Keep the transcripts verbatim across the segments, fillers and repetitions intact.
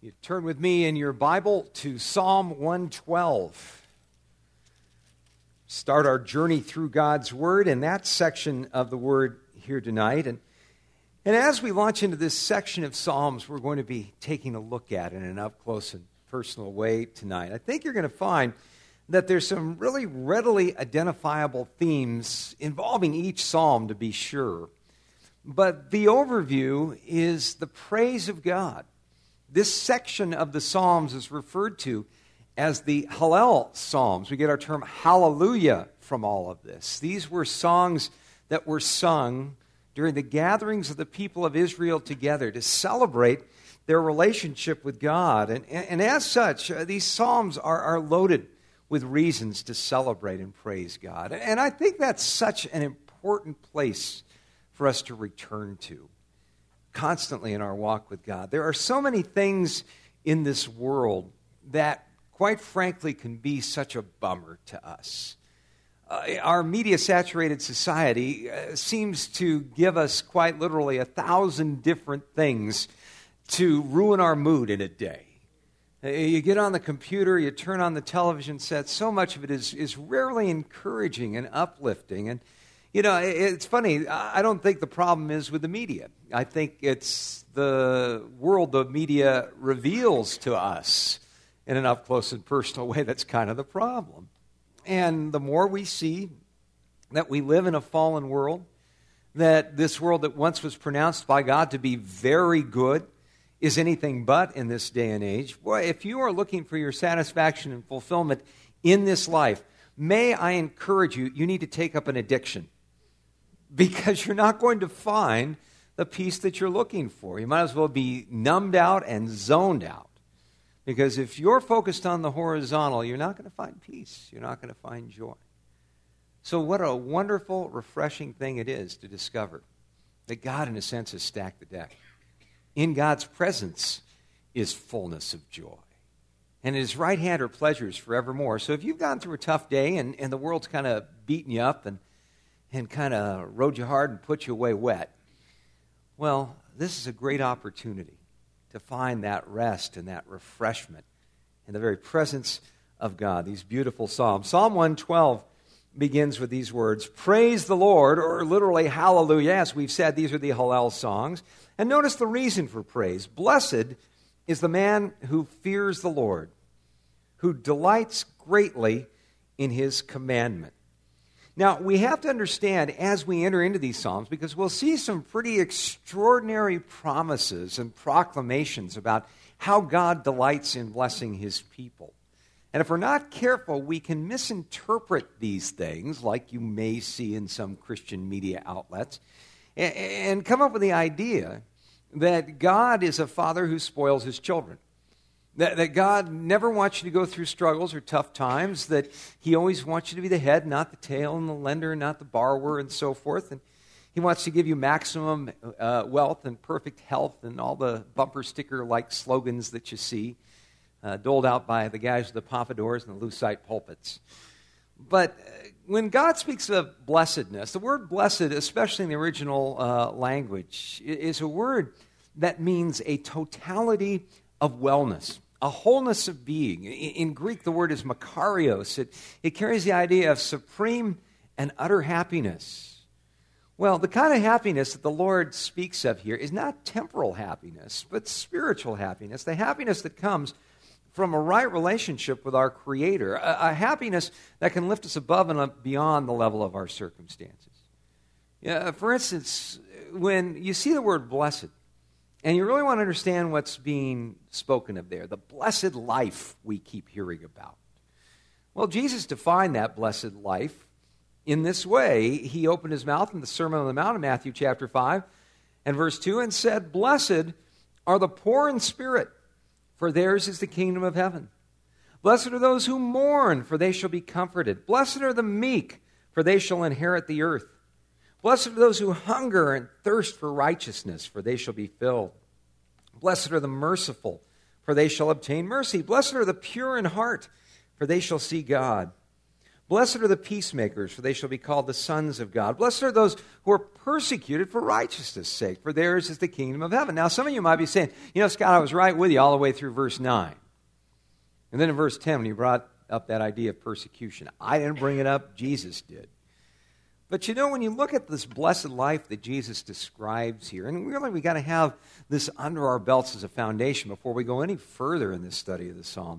You turn with me in your Bible to Psalm one twelve. Start our journey through God's Word in that section of the Word here tonight. And, and as we launch into this section of Psalms, we're going to be taking a look at it in an up-close and personal way tonight. I think you're going to find that there's some really readily identifiable themes involving each psalm, to be sure. But the overview is the praise of God. This section of the Psalms is referred to as the Hallel Psalms. We get our term hallelujah from all of this. These were songs that were sung during the gatherings of the people of Israel together to celebrate their relationship with God. And, and, and as such, uh, these Psalms are, are loaded with reasons to celebrate and praise God. And I think that's such an important place for us to return to constantly in our walk with God. There are so many things in this world that, quite frankly, can be such a bummer to us. Uh, our media-saturated society uh, seems to give us quite literally a thousand different things to ruin our mood in a day. Uh, you get on the computer, you turn on the television set, so much of it is, is rarely encouraging and uplifting. And You know, it's funny, I don't think the problem is with the media. I think it's the world the media reveals to us in an up-close and personal way that's kind of the problem. And the more we see that we live in a fallen world, that this world that once was pronounced by God to be very good is anything but in this day and age, boy, if you are looking for your satisfaction and fulfillment in this life, may I encourage you, you need to take up an addiction. Because you're not going to find the peace that you're looking for. You might as well be numbed out and zoned out. Because if you're focused on the horizontal, you're not going to find peace. You're not going to find joy. So what a wonderful, refreshing thing it is to discover that God, in a sense, has stacked the deck. In God's presence is fullness of joy. And at His right hand are pleasures forevermore. So if you've gone through a tough day and, and the world's kind of beating you up and and kind of rode you hard and put you away wet, well, this is a great opportunity to find that rest and that refreshment in the very presence of God. These beautiful psalms. Psalm one twelve begins with these words, "Praise the Lord," or literally hallelujah. As we've said, these are the Hallel songs. And notice the reason for praise. "Blessed is the man who fears the Lord, who delights greatly in His commandment." Now, we have to understand as we enter into these Psalms, because we'll see some pretty extraordinary promises and proclamations about how God delights in blessing His people. And if we're not careful, we can misinterpret these things, like you may see in some Christian media outlets, and come up with the idea that God is a father who spoils His children. That, that God never wants you to go through struggles or tough times, that He always wants you to be the head, not the tail, and the lender, not the borrower, and so forth. And He wants to give you maximum uh, wealth and perfect health and all the bumper sticker-like slogans that you see uh, doled out by the guys with the pompadours and the lucite pulpits. But when God speaks of blessedness, the word blessed, especially in the original uh, language, is a word that means a totality of wellness, a wholeness of being. In Greek, the word is makarios. It, it carries the idea of supreme and utter happiness. Well, the kind of happiness that the Lord speaks of here is not temporal happiness, but spiritual happiness, the happiness that comes from a right relationship with our Creator, a, a happiness that can lift us above and beyond the level of our circumstances. Yeah, for instance, when you see the word blessed, and you really want to understand what's being spoken of there, the blessed life we keep hearing about. Well, Jesus defined that blessed life in this way. He opened His mouth in the Sermon on the Mount in Matthew chapter five and verse two and said, "Blessed are the poor in spirit, for theirs is the kingdom of heaven. Blessed are those who mourn, for they shall be comforted. Blessed are the meek, for they shall inherit the earth. Blessed are those who hunger and thirst for righteousness, for they shall be filled. Blessed are the merciful, for they shall obtain mercy. Blessed are the pure in heart, for they shall see God. Blessed are the peacemakers, for they shall be called the sons of God. Blessed are those who are persecuted for righteousness' sake, for theirs is the kingdom of heaven. Now, some of you might be saying, you know, Scott, I was right with you all the way through verse nine. And then in verse ten, when you brought up that idea of persecution, I didn't bring it up, Jesus did. But you know, when you look at this blessed life that Jesus describes here, and really we got to have this under our belts as a foundation before we go any further in this study of the Psalm.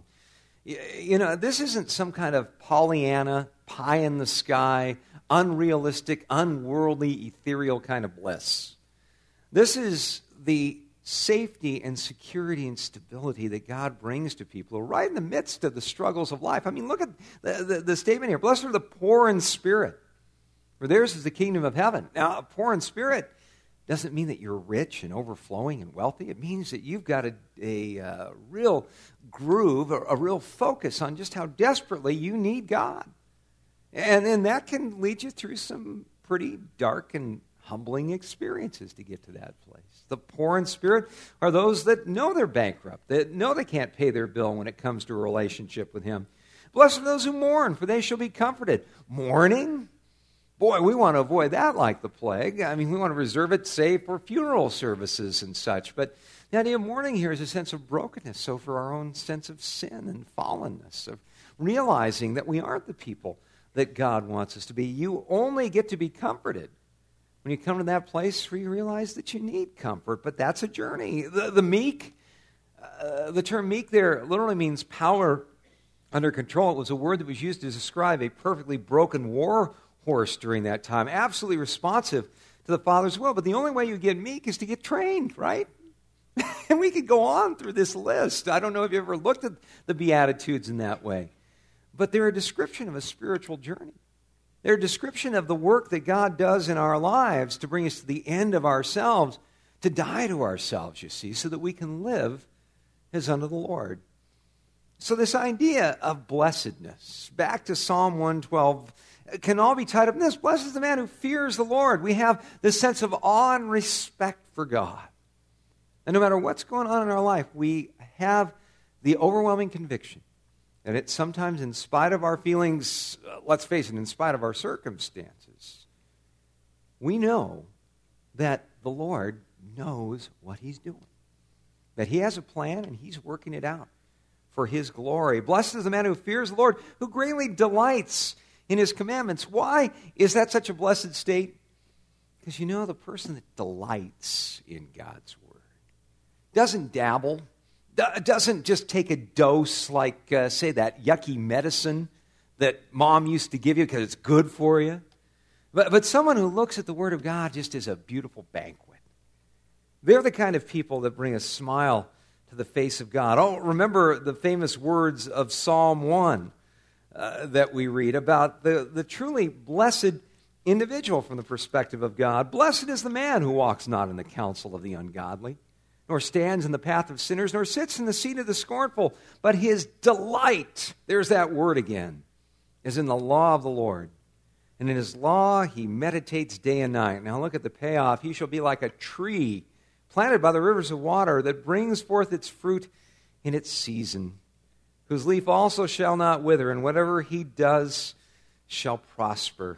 You know, this isn't some kind of Pollyanna, pie in the sky, unrealistic, unworldly, ethereal kind of bliss. This is the safety and security and stability that God brings to people who are right in the midst of the struggles of life. I mean, look at the, the, the statement here. Blessed are the poor in spirit, for theirs is the kingdom of heaven. Now, poor in spirit doesn't mean that you're rich and overflowing and wealthy. It means that you've got a, a, a real groove, a, a real focus on just how desperately you need God. And then that can lead you through some pretty dark and humbling experiences to get to that place. The poor in spirit are those that know they're bankrupt, that know they can't pay their bill when it comes to a relationship with Him. Blessed are those who mourn, for they shall be comforted. Mourning? Boy, we want to avoid that like the plague. I mean, we want to reserve it, say, for funeral services and such. But the idea of mourning here is a sense of brokenness, so for our own sense of sin and fallenness, of realizing that we aren't the people that God wants us to be. You only get to be comforted when you come to that place where you realize that you need comfort. But that's a journey. The, the meek, uh, the term meek there literally means power under control. It was a word that was used to describe a perfectly broken war horse during that time, absolutely responsive to the Father's will. But the only way you get meek is to get trained, right? And we could go on through this list. I don't know if you ever looked at the Beatitudes in that way. But they're a description of a spiritual journey. They're a description of the work that God does in our lives to bring us to the end of ourselves, to die to ourselves, you see, so that we can live as unto the Lord. So this idea of blessedness, back to Psalm one twelve, can all be tied up in this. Blessed is the man who fears the Lord. We have this sense of awe and respect for God. And no matter what's going on in our life, we have the overwhelming conviction that it's sometimes in spite of our feelings, uh, let's face it, in spite of our circumstances, we know that the Lord knows what He's doing. That He has a plan and He's working it out for His glory. Blessed is the man who fears the Lord, who greatly delights in His commandments. Why is that such a blessed state? Because you know, the person that delights in God's Word doesn't dabble, doesn't just take a dose like, uh, say, that yucky medicine that mom used to give you because it's good for you. But, but someone who looks at the Word of God just as a beautiful banquet. They're the kind of people that bring a smile to the face of God. Oh, remember the famous words of Psalm one uh, that we read about the, the truly blessed individual from the perspective of God. Blessed is the man who walks not in the counsel of the ungodly, nor stands in the path of sinners, nor sits in the seat of the scornful, but his delight, there's that word again, is in the law of the Lord. And in His law he meditates day and night. Now look at the payoff. He shall be like a tree planted by the rivers of water that brings forth its fruit in its season, whose leaf also shall not wither, and whatever he does shall prosper.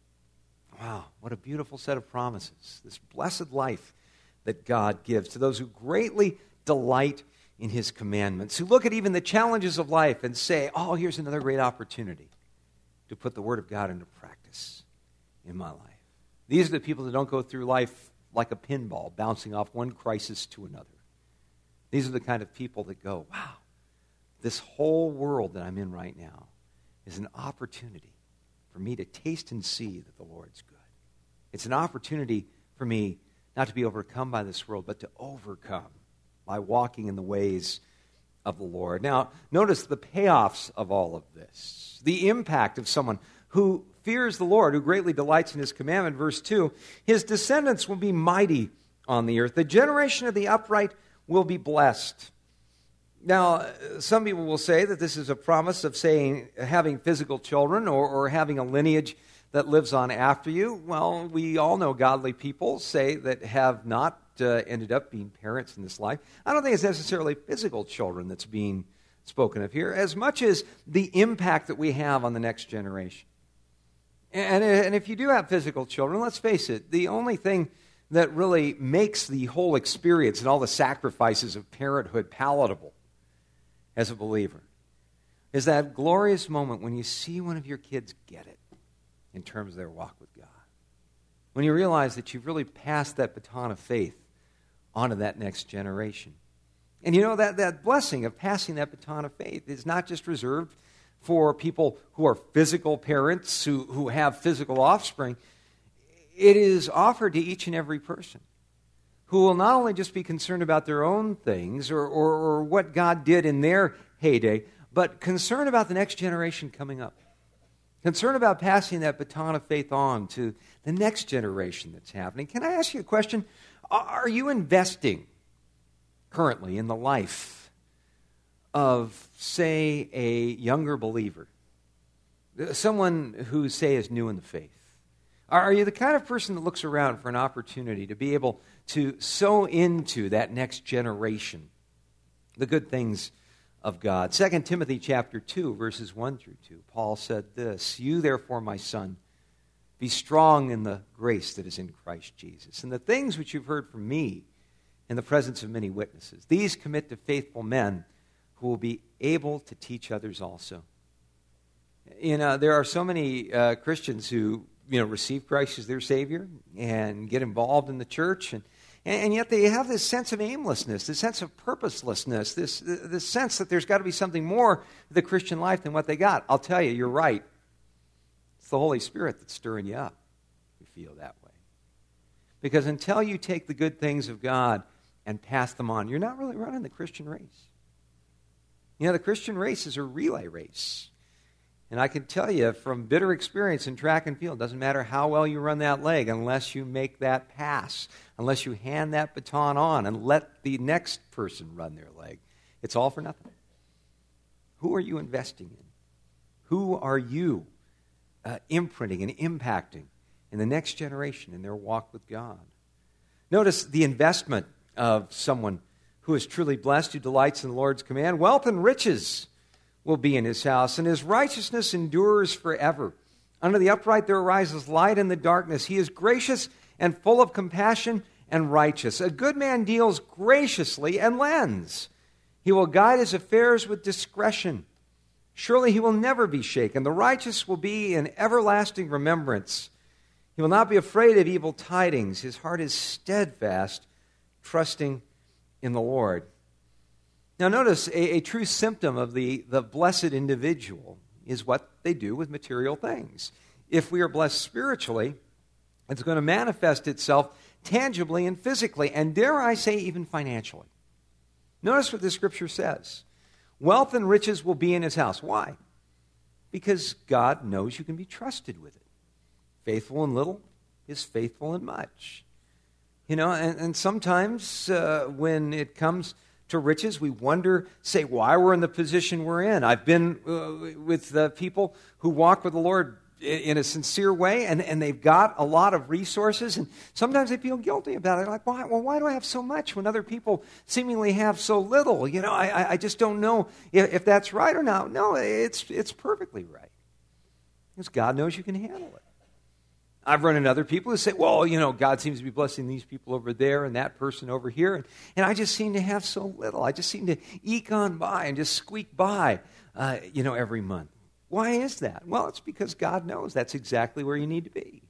Wow, what a beautiful set of promises. This blessed life that God gives to those who greatly delight in His commandments, who look at even the challenges of life and say, oh, here's another great opportunity to put the Word of God into practice in my life. These are the people that don't go through life like a pinball, bouncing off one crisis to another. These are the kind of people that go, wow, this whole world that I'm in right now is an opportunity for me to taste and see that the Lord's good. It's an opportunity for me not to be overcome by this world, but to overcome by walking in the ways of the Lord. Now, notice the payoffs of all of this. The impact of someone who fears the Lord, who greatly delights in His commandment. Verse two, his descendants will be mighty on the earth. The generation of the upright will be blessed. Now, some people will say that this is a promise of saying having physical children or, or having a lineage that lives on after you. Well, we all know godly people say that have not uh, ended up being parents in this life. I don't think it's necessarily physical children that's being spoken of here, as much as the impact that we have on the next generation. And, and if you do have physical children, let's face it, the only thing that really makes the whole experience and all the sacrifices of parenthood palatable as a believer is that glorious moment when you see one of your kids get it in terms of their walk with God. When you realize that you've really passed that baton of faith onto that next generation. And you know, that, that blessing of passing that baton of faith is not just reserved for people who are physical parents, who, who have physical offspring. It is offered to each and every person who will not only just be concerned about their own things or, or, or what God did in their heyday, but concerned about the next generation coming up. Concerned about passing that baton of faith on to the next generation that's happening. Can I ask you a question? Are you investing currently in the life of, say, a younger believer? Someone who, say, is new in the faith? Are you the kind of person that looks around for an opportunity to be able to sow into that next generation the good things of God? Second Timothy chapter two, verses one through two, Paul said this, "You therefore, my son, be strong in the grace that is in Christ Jesus. And the things which you've heard from me in the presence of many witnesses, these commit to faithful men who will be able to teach others also." You know, there are so many uh, Christians who, you know, receive Christ as their Savior and get involved in the church, and, and yet they have this sense of aimlessness, this sense of purposelessness, this, this sense that there's got to be something more to the Christian life than what they got. I'll tell you, you're right. It's the Holy Spirit that's stirring you up. You feel that way. Because until you take the good things of God and pass them on, you're not really running the Christian race. You know, the Christian race is a relay race. And I can tell you from bitter experience in track and field, it doesn't matter how well you run that leg unless you make that pass, unless you hand that baton on and let the next person run their leg. It's all for nothing. Who are you investing in? Who are you uh, imprinting and impacting in the next generation in their walk with God? Notice the investment of someone who is truly blessed, who delights in the Lord's command. Wealth and riches will be in his house, and his righteousness endures forever. Under the upright there arises light in the darkness. He is gracious and full of compassion and righteous. A good man deals graciously and lends. He will guide his affairs with discretion. Surely he will never be shaken. The righteous will be in everlasting remembrance. He will not be afraid of evil tidings. His heart is steadfast, trusting in the Lord. Now notice, a, a true symptom of the, the blessed individual is what they do with material things. If we are blessed spiritually, it's going to manifest itself tangibly and physically, and dare I say even financially. Notice what the Scripture says. Wealth and riches will be in his house. Why? Because God knows you can be trusted with it. Faithful in little is faithful in much. You know, and, and sometimes uh, when it comes to riches, we wonder, say, why we're in the position we're in. I've been uh, with uh, people who walk with the Lord in, in a sincere way, and, and they've got a lot of resources, and sometimes they feel guilty about it. They're like, why, well, why do I have so much when other people seemingly have so little? You know, I, I just don't know if, if that's right or not. No, it's, it's perfectly right. Because God knows you can handle it. I've run into other people who say, well, you know, God seems to be blessing these people over there and that person over here, and, and I just seem to have so little. I just seem to eke on by and just squeak by, uh, you know, every month. Why is that? Well, it's because God knows that's exactly where you need to be.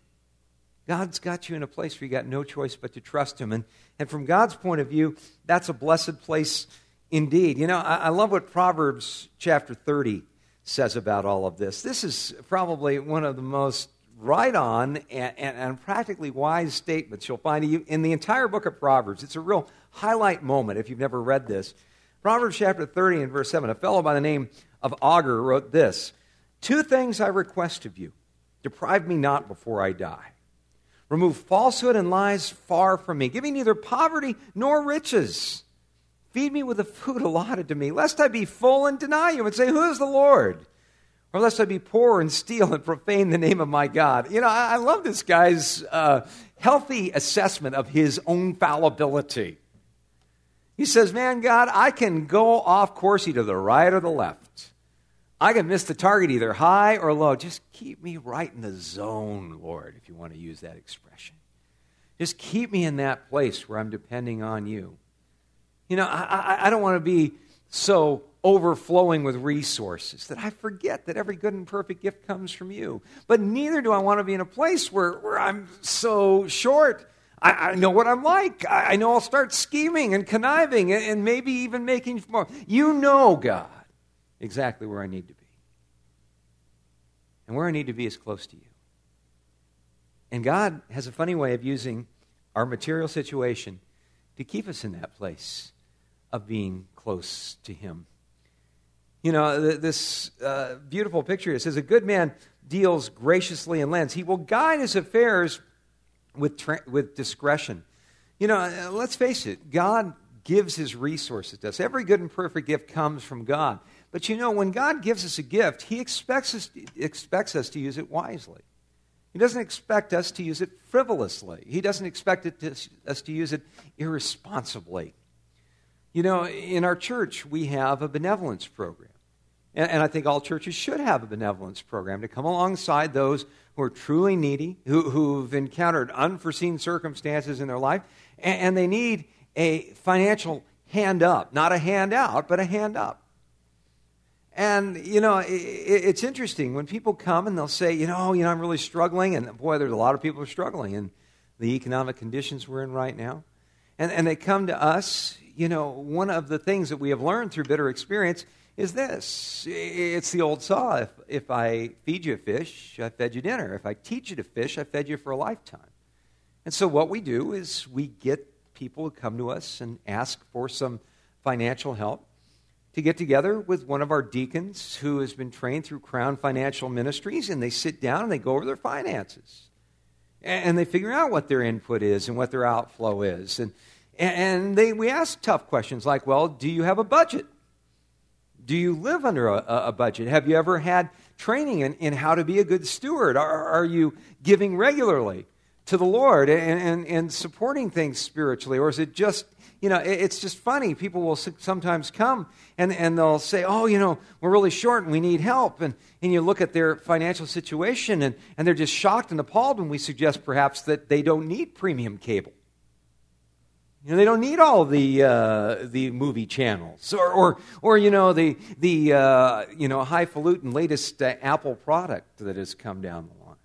God's got you in a place where you got no choice but to trust Him, and, and from God's point of view, that's a blessed place indeed. You know, I, I love what Proverbs chapter thirty says about all of this. This is probably one of the most right on and, and, and practically wise statements you'll find in the entire book of Proverbs. It's a real highlight moment if you've never read this. Proverbs chapter thirty and verse seven, a fellow by the name of Augur wrote this, "Two things I request of you. Deprive me not before I die. Remove falsehood and lies far from me. Give me neither poverty nor riches. Feed me with the food allotted to me, lest I be full and deny you and say, who is the Lord? Or lest I be poor and steal and profane the name of my God." You know, I, I love this guy's uh, healthy assessment of his own fallibility. He says, man, God, I can go off course either the right or the left. I can miss the target either high or low. Just keep me right in the zone, Lord, if you want to use that expression. Just keep me in that place where I'm depending on you. You know, I, I, I don't want to be so overflowing with resources that I forget that every good and perfect gift comes from you. But neither do I want to be in a place where, where I'm so short. I, I know what I'm like. I, I know I'll start scheming and conniving and, and maybe even making more. You know, God, exactly where I need to be. And where I need to be is close to you. And God has a funny way of using our material situation to keep us in that place of being close to Him. You know, this uh, beautiful picture, it says, a good man deals graciously and lends. He will guide his affairs with tra- with discretion. You know, let's face it, God gives His resources to us. Every good and perfect gift comes from God. But you know, when God gives us a gift, He expects us, expects us to use it wisely. He doesn't expect us to use it frivolously. He doesn't expect it to, us to use it irresponsibly. You know, in our church, we have a benevolence program. And, and I think all churches should have a benevolence program to come alongside those who are truly needy, who, who've encountered unforeseen circumstances in their life, and, and they need a financial hand up. Not a handout, but a hand up. And, you know, it, it's interesting when people come and they'll say, you know, you know, I'm really struggling. And boy, there's a lot of people who are struggling in the economic conditions we're in right now. And, and they come to us. You know, one of the things that we have learned through bitter experience is this. It's the old saw. If, if I feed you a fish, I fed you dinner. If I teach you to fish, I fed you for a lifetime. And so what we do is we get people who come to us and ask for some financial help to get together with one of our deacons who has been trained through Crown Financial Ministries, and they sit down and they go over their finances. And they figure out what their input is and what their outflow is. And And they, we ask tough questions like, well, do you have a budget? Do you live under a, a budget? Have you ever had training in, in how to be a good steward? Are, are you giving regularly to the Lord and, and, and supporting things spiritually? Or is it just, you know, it, it's just funny. People will sometimes come and, and they'll say, oh, you know, we're really short and we need help. And, and you look at their financial situation and, and they're just shocked and appalled when we suggest perhaps that they don't need premium cable. You know, they don't need all the uh, the movie channels, or or, or you know the the uh, you know highfalutin latest uh, Apple product that has come down the line.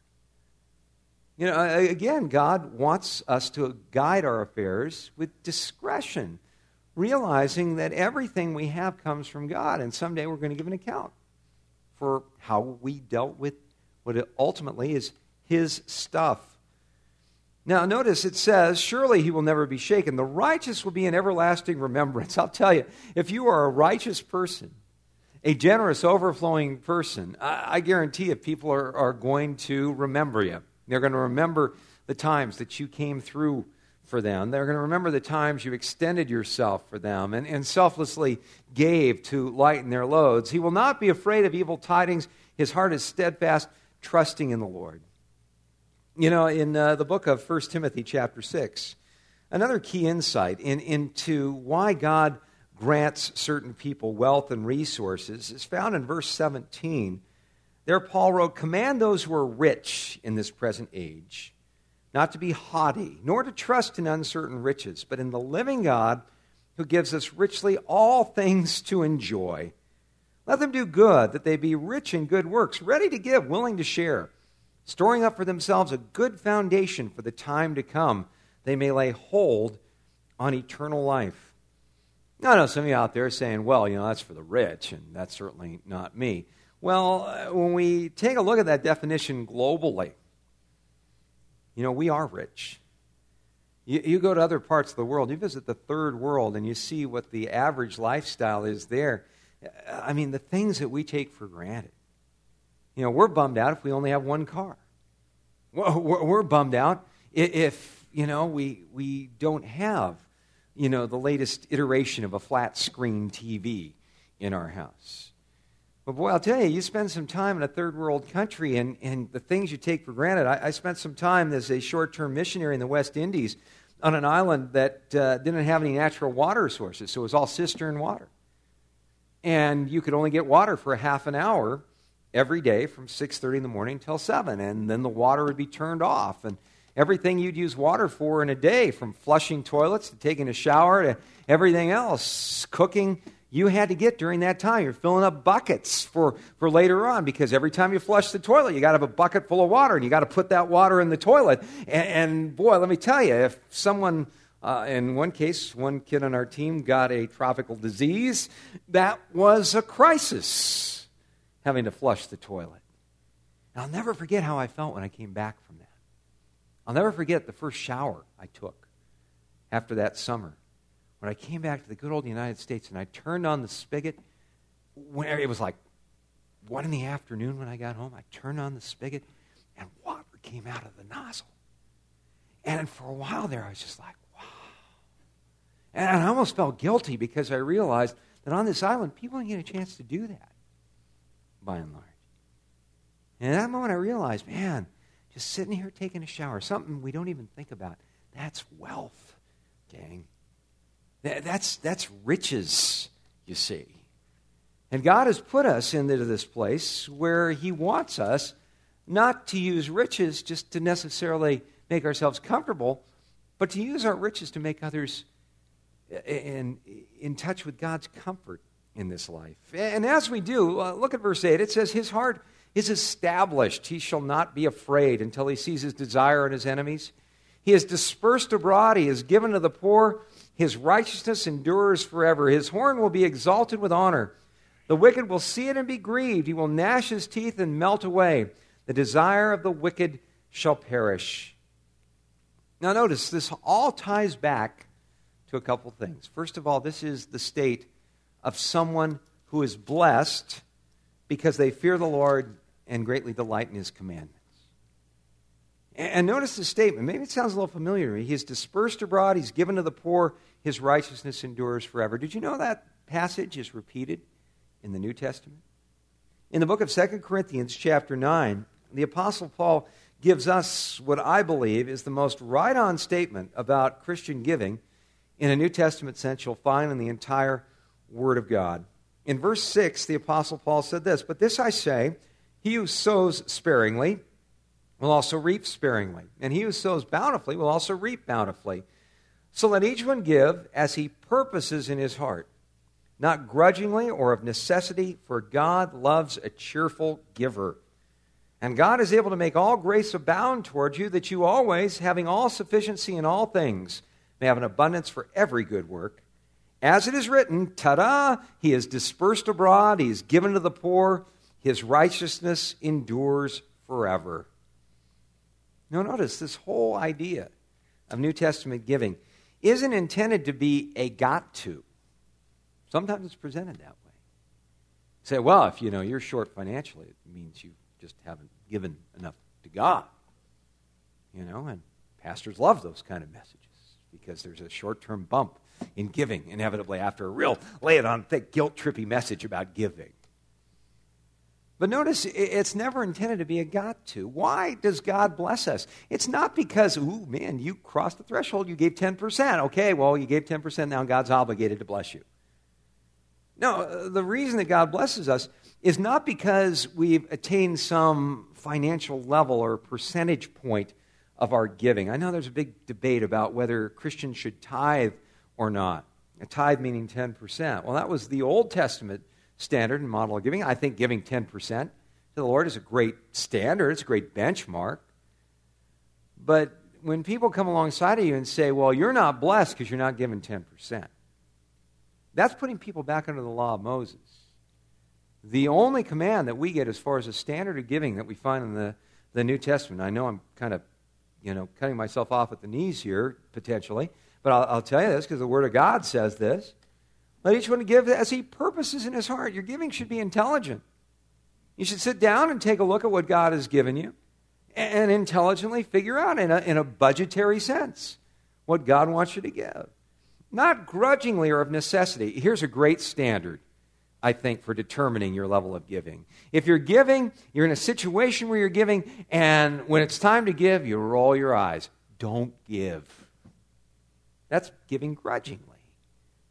You know, again, God wants us to guide our affairs with discretion, realizing that everything we have comes from God, and someday we're going to give an account for how we dealt with what ultimately is His stuff. Now, notice it says, surely He will never be shaken. The righteous will be in everlasting remembrance. I'll tell you, if you are a righteous person, a generous, overflowing person, I, I guarantee you people are, are going to remember you. They're going to remember the times that you came through for them. They're going to remember the times you extended yourself for them and, and selflessly gave to lighten their loads. He will not be afraid of evil tidings. His heart is steadfast, trusting in the Lord. You know, in uh, the book of First Timothy chapter six, another key insight in, into why God grants certain people wealth and resources is found in verse seventeen. There Paul wrote, command those who are rich in this present age not to be haughty, nor to trust in uncertain riches, but in the living God who gives us richly all things to enjoy. Let them do good, that they be rich in good works, ready to give, willing to share, storing up for themselves a good foundation for the time to come, they may lay hold on eternal life. Now, I know some of you out there are saying, well, you know, that's for the rich, and that's certainly not me. Well, when we take a look at that definition globally, you know, we are rich. You, you go to other parts of the world, you visit the third world, and you see what the average lifestyle is there. I mean, the things that we take for granted. You know, we're bummed out if we only have one car. We're bummed out if, you know, we we don't have, you know, the latest iteration of a flat screen T V in our house. But boy, I'll tell you, you spend some time in a third world country and, and the things you take for granted. I, I spent some time as a short-term missionary in the West Indies on an island that uh, didn't have any natural water sources, so it was all cistern water. And you could only get water for a half an hour every day from six thirty in the morning till seven, and then the water would be turned off. And everything you'd use water for in a day, from flushing toilets to taking a shower to everything else, cooking, you had to get during that time. You're filling up buckets for, for later on, because every time you flush the toilet, you got to have a bucket full of water, and you got to put that water in the toilet. And, and boy, let me tell you, if someone, uh, in one case, one kid on our team got a tropical disease, that was a crisis, having to flush the toilet. And I'll never forget how I felt when I came back from that. I'll never forget the first shower I took after that summer. When I came back to the good old United States and I turned on the spigot, when it was like one in the afternoon when I got home, I turned on the spigot and water came out of the nozzle. And for a while there, I was just like, wow. And I almost felt guilty because I realized that on this island, people didn't get a chance to do that, by and large. And at that moment, I realized, man, just sitting here taking a shower, something we don't even think about, that's wealth, gang. That's, that's riches, you see. And God has put us into this place where He wants us not to use riches just to necessarily make ourselves comfortable, but to use our riches to make others in, in touch with God's comfort in this life. And as we do, uh, look at verse eight. It says, His heart is established. He shall not be afraid until He sees His desire in His enemies. He is dispersed abroad. He is given to the poor. His righteousness endures forever. His horn will be exalted with honor. The wicked will see it and be grieved. He will gnash his teeth and melt away. The desire of the wicked shall perish. Now notice, this all ties back to a couple things. First of all, this is the state of someone who is blessed because they fear the Lord and greatly delight in His commandments. And notice the statement. Maybe it sounds a little familiar to me. He is dispersed abroad. He's given to the poor. His righteousness endures forever. Did you know that passage is repeated in the New Testament? In the book of Second Corinthians chapter nine, the Apostle Paul gives us what I believe is the most right-on statement about Christian giving in a New Testament sense you'll find in the entire Word of God. In verse six, the Apostle Paul said this, "But this I say, he who sows sparingly will also reap sparingly, and he who sows bountifully will also reap bountifully. So let each one give as he purposes in his heart, not grudgingly or of necessity, for God loves a cheerful giver. And God is able to make all grace abound toward you, that you always, having all sufficiency in all things, may have an abundance for every good work. As it is written, ta-da, he is dispersed abroad, he is given to the poor, his righteousness endures forever." Now notice, this whole idea of New Testament giving isn't intended to be a got to. Sometimes it's presented that way. Say, well, if you know you're short financially, it means you just haven't given enough to God. You know, and pastors love those kind of messages because there's a short-term bump in giving, inevitably, after a real lay-it-on-thick, guilt-trippy message about giving. But notice, it's never intended to be a got to. Why does God bless us? It's not because, ooh, man, you crossed the threshold, you gave ten percent. Okay, well, you gave ten percent, now God's obligated to bless you. No, the reason that God blesses us is not because we've attained some financial level or percentage point of our giving. I know there's a big debate about whether Christians should tithe or not. A tithe meaning ten percent. Well, that was the Old Testament standard and model of giving. I think giving ten percent to the Lord is a great standard. It's a great benchmark. But when people come alongside of you and say, well, you're not blessed because you're not giving ten percent, that's putting people back under the law of Moses. The only command that we get as far as a standard of giving that we find in the, the New Testament, I know I'm kind of, you know, cutting myself off at the knees here, potentially, but I'll, I'll tell you this because the Word of God says this. Let each one give as he purposes in his heart. Your giving should be intelligent. You should sit down and take a look at what God has given you and intelligently figure out in a, in a budgetary sense what God wants you to give. Not grudgingly or of necessity. Here's a great standard, I think, for determining your level of giving. If you're giving, you're in a situation where you're giving, and when it's time to give, you roll your eyes. Don't give. That's giving grudgingly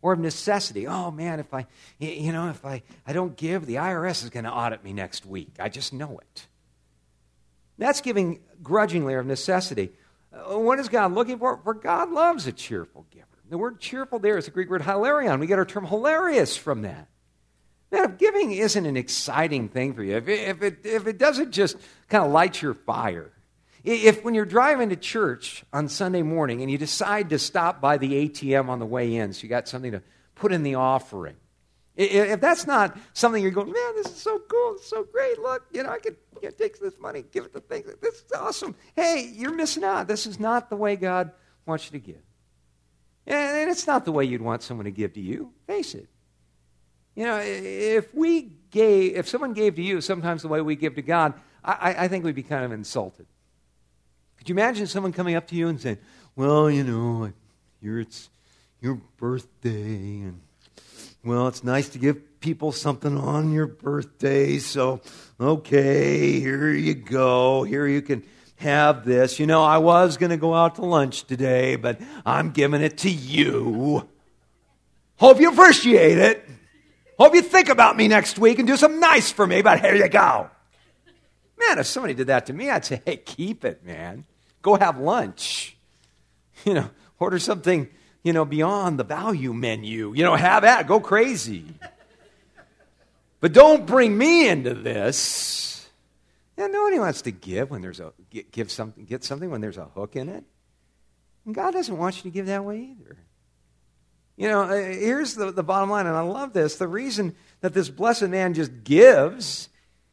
or of necessity. Oh, man, if I, you know, if I, I don't give, the I R S is going to audit me next week. I just know it. That's giving grudgingly or of necessity. Uh, what is God looking for? For God loves a cheerful giver. The word cheerful there is the Greek word hilarion. We get our term hilarious from that. Man, if giving isn't an exciting thing for you, if it, if it, if it doesn't just kind of light your fire, if when you're driving to church on Sunday morning and you decide to stop by the A T M on the way in so you got something to put in the offering, if that's not something you're going, man, this is so cool, it's so great, look, you know, I could you know, take this money, give it to things, this is awesome. Hey, you're missing out. This is not the way God wants you to give. And it's not the way you'd want someone to give to you. Face it. You know, if we gave, if someone gave to you sometimes the way we give to God, I, I think we'd be kind of insulted. Could you imagine someone coming up to you and saying, well, you know, here it's your birthday, and, well, it's nice to give people something on your birthday, so, okay, here you go. Here you can have this. You know, I was going to go out to lunch today, but I'm giving it to you. Hope you appreciate it. Hope you think about me next week and do something nice for me, but here you go. Man, if somebody did that to me, I'd say, hey, keep it, man. Go have lunch. You know, order something, you know, beyond the value menu. You know, have that. Go crazy. But don't bring me into this. Yeah, nobody wants to give when there's a give something, get something when there's a hook in it. And God doesn't want you to give that way either. You know, here's the, the bottom line, and I love this. The reason that this blessed man just gives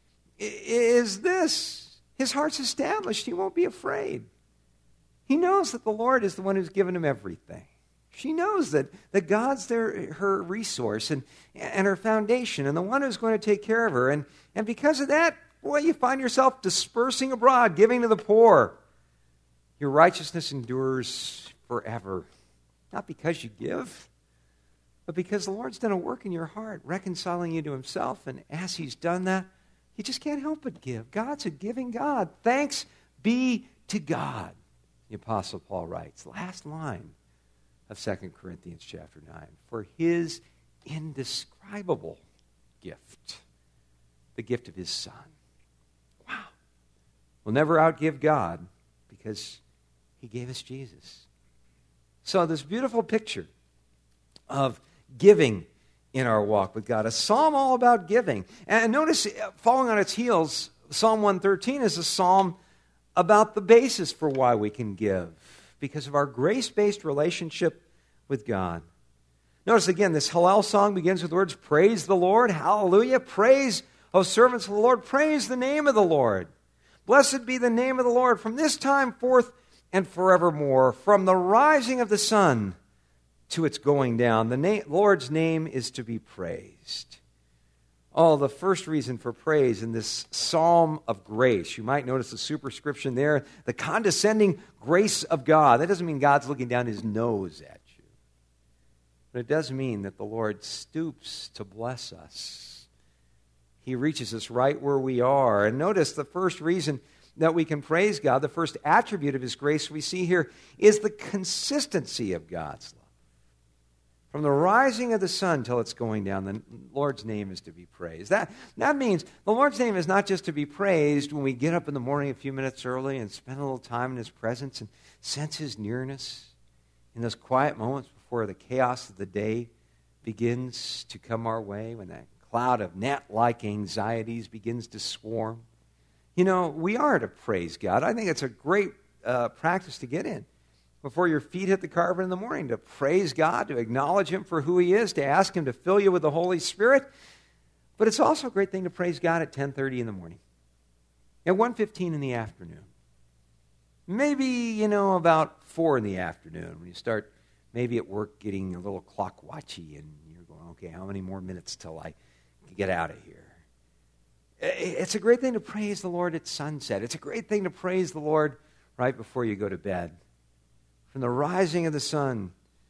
is this. His heart's established. He won't be afraid. He knows that the Lord is the one who's given him everything. She knows that, that God's their, her resource and, and her foundation and the one who's going to take care of her. And, and because of that, boy, you find yourself dispersing abroad, giving to the poor. Your righteousness endures forever. Not because you give, but because the Lord's done a work in your heart, reconciling you to himself. And as he's done that, you just can't help but give. God's a giving God. Thanks be to God, the Apostle Paul writes. Last line of Second Corinthians chapter nine. For his indescribable gift, the gift of his Son. Wow. We'll never outgive God because he gave us Jesus. So this beautiful picture of giving in our walk with God, a psalm all about giving. And notice, following on its heels, Psalm one thirteen is a psalm about the basis for why we can give, because of our grace-based relationship with God. Notice again, this Hallel song begins with the words, praise the Lord, hallelujah, praise, O servants of the Lord, praise the name of the Lord. Blessed be the name of the Lord from this time forth and forevermore. From the rising of the sun to its going down, the na- Lord's name is to be praised. Oh, the first reason for praise in this psalm of grace. You might notice the superscription there, the condescending grace of God. That doesn't mean God's looking down his nose at you. But it does mean that the Lord stoops to bless us. He reaches us right where we are. And notice the first reason that we can praise God, the first attribute of his grace we see here, is the consistency of God's love. From the rising of the sun till it's going down, the Lord's name is to be praised. That, that means the Lord's name is not just to be praised when we get up in the morning a few minutes early and spend a little time in his presence and sense his nearness in those quiet moments before the chaos of the day begins to come our way, when that cloud of gnat-like anxieties begins to swarm. You know, we are to praise God. I think it's a great uh, practice to get in before your feet hit the carpet in the morning, to praise God, to acknowledge him for who he is, to ask him to fill you with the Holy Spirit. But it's also a great thing to praise God at ten thirty in the morning, at one fifteen in the afternoon. Maybe, you know, about four in the afternoon when you start maybe at work getting a little clock watchy and you're going, okay, how many more minutes till I can get out of here? It's a great thing to praise the Lord at sunset. It's a great thing to praise the Lord right before you go to bed. From the rising of the sun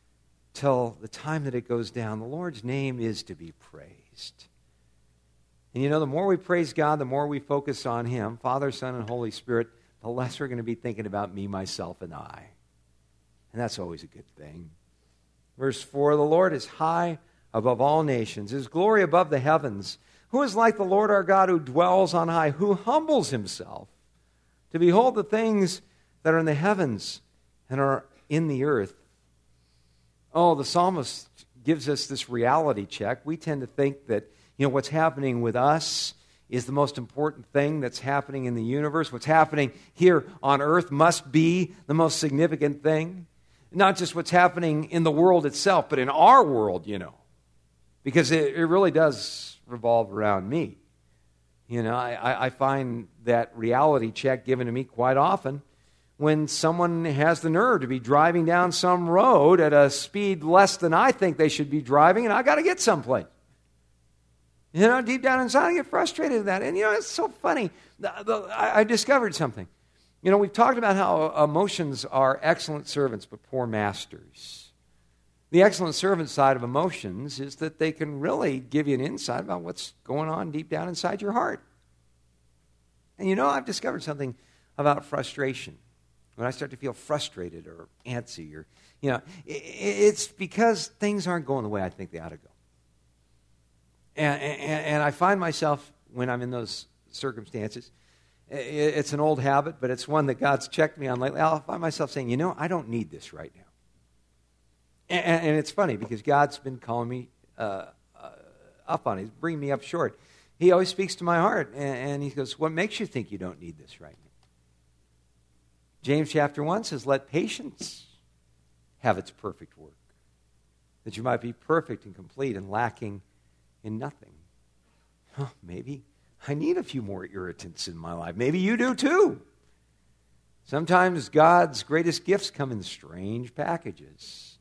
till the time that it goes down, the Lord's name is to be praised. And you know, the more we praise God, the more we focus on him, Father, Son, and Holy Spirit, the less we're going to be thinking about me, myself, and I. And that's always a good thing. Verse four, the Lord is high above all nations, his glory above the heavens. Who is like the Lord our God, who dwells on high, who humbles himself to behold the things that are in the heavens and are in the earth? Oh, the psalmist gives us this reality check. We tend to think that, you know, what's happening with us is the most important thing that's happening in the universe. What's happening here on earth must be the most significant thing. Not just what's happening in the world itself, but in our world, you know. Because it, it really does revolve around me. You know, I, I find that reality check given to me quite often when someone has the nerve to be driving down some road at a speed less than I think they should be driving, and I got to get someplace. You know, deep down inside, I get frustrated with that. And, you know, it's so funny. The, the, I, I discovered something. You know, we've talked about how emotions are excellent servants but poor masters. The excellent servant side of emotions is that they can really give you an insight about what's going on deep down inside your heart. And, you know, I've discovered something about frustration. When I start to feel frustrated or antsy, or, you know, it, it's because things aren't going the way I think they ought to go. And, and, and I find myself, when I'm in those circumstances, it's an old habit, but it's one that God's checked me on lately. I'll find myself saying, you know, I don't need this right now. And, and it's funny because God's been calling me uh, uh, up on it. He's bringing me up short. He always speaks to my heart, and, and he goes, what makes you think you don't need this right now? James chapter one says, let patience have its perfect work, that you might be perfect and complete and lacking in nothing. Huh, maybe I need a few more irritants in my life. Maybe you do too. Sometimes God's greatest gifts come in strange packages.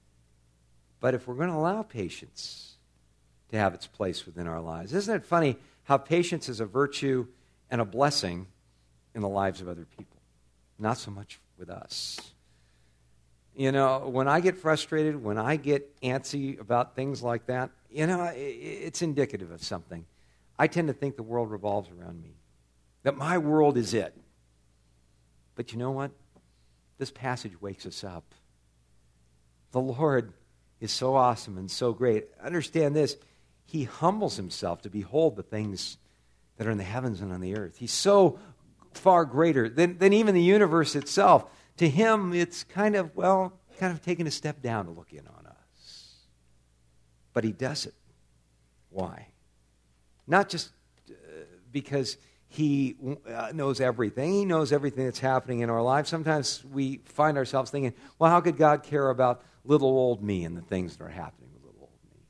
But if we're going to allow patience to have its place within our lives, isn't it funny how patience is a virtue and a blessing in the lives of other people? Not so much with us. You know, when I get frustrated, when I get antsy about things like that, you know, it's indicative of something. I tend to think the world revolves around me, that my world is it. But you know what? This passage wakes us up. The Lord is so awesome and so great. Understand this. He humbles himself to behold the things that are in the heavens and on the earth. He's so far greater than, than even the universe itself. To him, it's kind of, well, kind of taking a step down to look in on us. But he does it. Why? Not just uh, because he uh, knows everything. He knows everything that's happening in our lives. Sometimes we find ourselves thinking, well, how could God care about little old me and the things that are happening with little old me?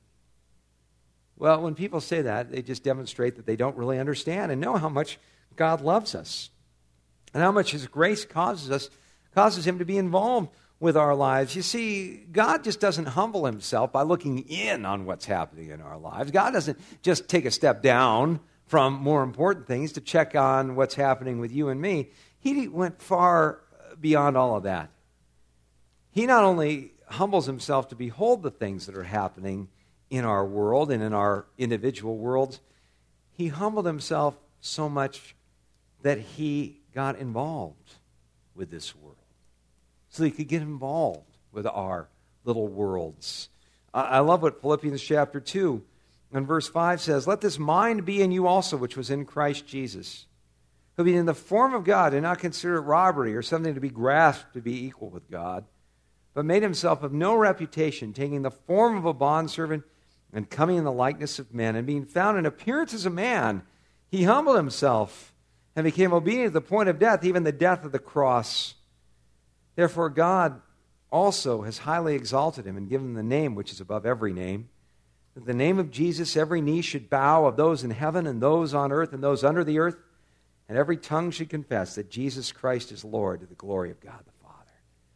Well, when people say that, they just demonstrate that they don't really understand and know how much God loves us and how much his grace causes us, causes him to be involved with our lives. You see, God just doesn't humble himself by looking in on what's happening in our lives. God doesn't just take a step down from more important things to check on what's happening with you and me. He went far beyond all of that. He not only humbles himself to behold the things that are happening in our world and in our individual worlds, he humbled himself so much that he got involved with this world, so he could get involved with our little worlds. I love what Philippians chapter two and verse five says, let this mind be in you also, which was in Christ Jesus, who being in the form of God did not consider it robbery or something to be grasped to be equal with God, but made himself of no reputation, taking the form of a bondservant and coming in the likeness of men, and being found in appearance as a man, he humbled himself and became obedient to the point of death, even the death of the cross. Therefore God also has highly exalted him and given him the name which is above every name, that the name of Jesus every knee should bow, of those in heaven and those on earth and those under the earth, and every tongue should confess that Jesus Christ is Lord, to the glory of God the Father.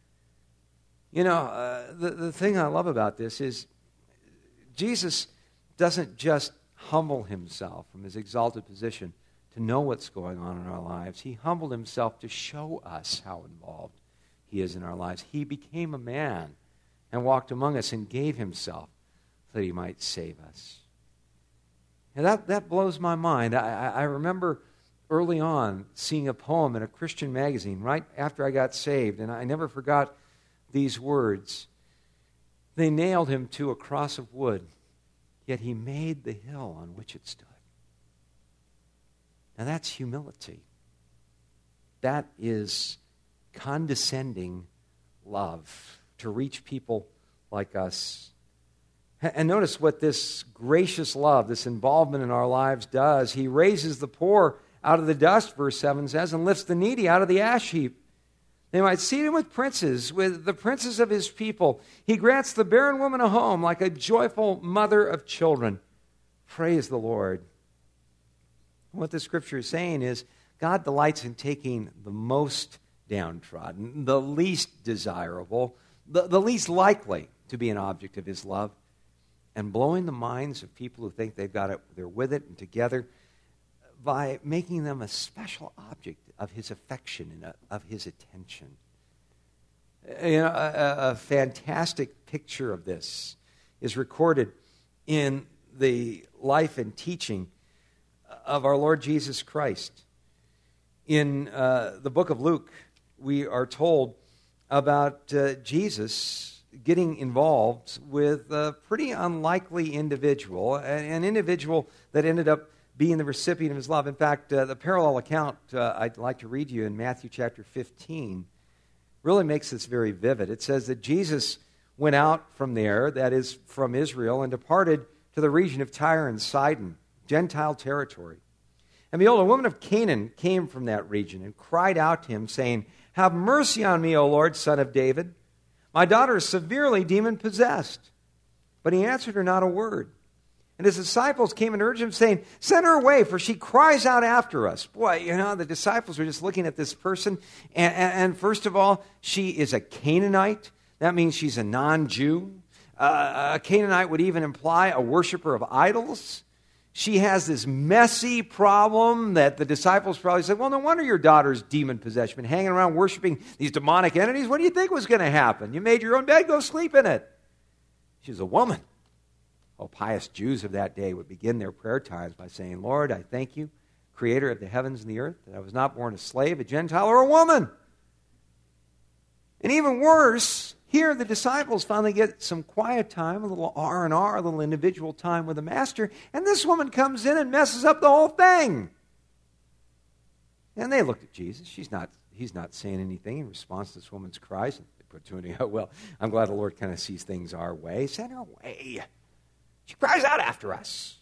You know, uh, the, the thing I love about this is Jesus doesn't just humble himself from his exalted position to know what's going on in our lives. He humbled himself to show us how involved he is in our lives. He became a man and walked among us and gave himself so that he might save us. And that, that blows my mind. I, I remember early on seeing a poem in a Christian magazine right after I got saved, and I never forgot these words. They nailed him to a cross of wood, yet he made the hill on which it stood. Now that's humility. That is condescending love to reach people like us. And notice what this gracious love, this involvement in our lives does. He raises the poor out of the dust, verse seven says, and lifts the needy out of the ash heap. They might seat him with princes, with the princes of his people. He grants the barren woman a home like a joyful mother of children. Praise the Lord. What the scripture is saying is God delights in taking the most downtrodden, the least desirable, the, the least likely to be an object of his love, and blowing the minds of people who think they've got it, they're with it and together, by making them a special object of his affection and of his attention. You know, a, a fantastic picture of this is recorded in the life and teaching of our Lord Jesus Christ. In uh, the book of Luke, we are told about uh, Jesus getting involved with a pretty unlikely individual, an individual that ended up being the recipient of his love. In fact, uh, the parallel account uh, I'd like to read you in Matthew chapter fifteen really makes this very vivid. It says that Jesus went out from there, that is, from Israel, and departed to the region of Tyre and Sidon, Gentile territory. And behold, a woman of Canaan came from that region and cried out to him, saying, "Have mercy on me, O Lord, Son of David. My daughter is severely demon-possessed." But he answered her not a word. And his disciples came and urged him, saying, "Send her away, for she cries out after us." Boy, you know, the disciples were just looking at this person. And, and, and first of all, she is a Canaanite. That means she's a non-Jew. Uh, a Canaanite would even imply a worshiper of idols. She has this messy problem that the disciples probably said, "Well, no wonder your daughter's demon-possessed. You've been hanging around worshiping these demonic entities. What do you think was going to happen? You made your own bed, go sleep in it." She's a woman. Oh, pious Jews of that day would begin their prayer times by saying, "Lord, I thank you, creator of the heavens and the earth, that I was not born a slave, a Gentile, or a woman." And even worse, here the disciples finally get some quiet time, a little R and R, a little individual time with the master, and this woman comes in and messes up the whole thing. And they looked at Jesus. She's not, he's not saying anything in response to this woman's cries. And they put two and two, well, I'm glad the Lord kind of sees things our way. Send her away. She cries out after us.